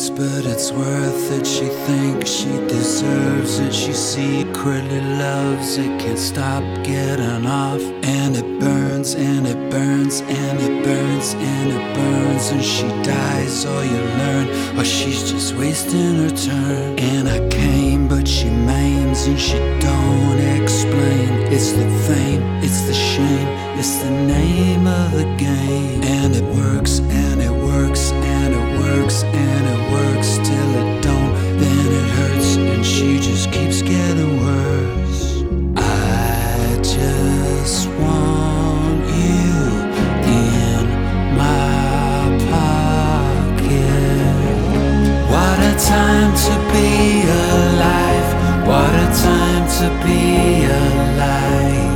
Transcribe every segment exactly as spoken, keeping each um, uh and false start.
close, but it's worth it. She thinks she deserves it. She secretly loves it, can't stop getting off. And it burns, and it burns, and it burns, and it burns. And she dies, all you learn, or she's just wasting her turn. And I came, but she maims, and she don't explain. It's the fame, it's the shame, it's the name of the game. And it works, and it works, and it works, and it works till it don't. Then it hurts, and she just keeps getting worse. I just want you in my pocket. What a time to be alive. What a time to be alive.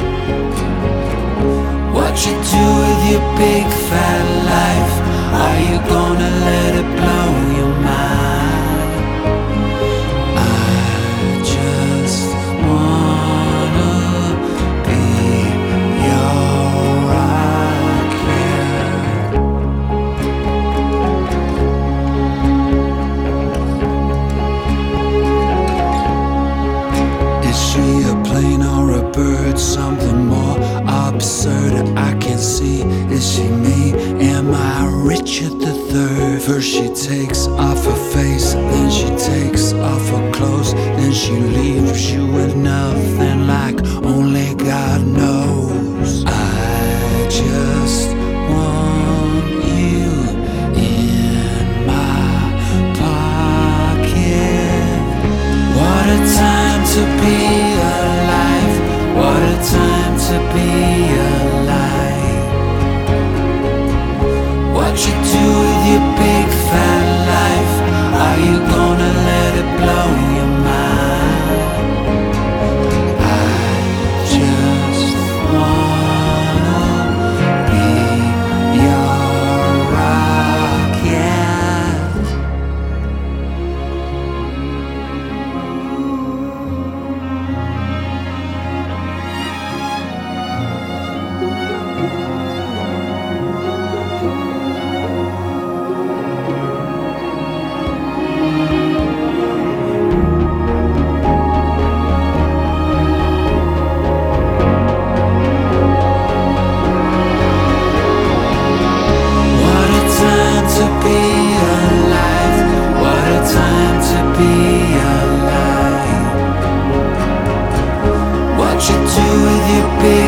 What you do with your big fat life? Are you gonna let it blow your mind? I just wanna be your rocket. Is she a plane or a bird? Something more absurd I can't see. Is she me? Am I Richard the Third? First she takes off her face, then she takes off her clothes, then she leaves you with nothing, like only God knows. I just want you in my pocket. What a time to be alive. What a time to be alive. What you do with your big fat life? Are you gonna let it blow your mind? I just wanna be your rocket. What you do with your big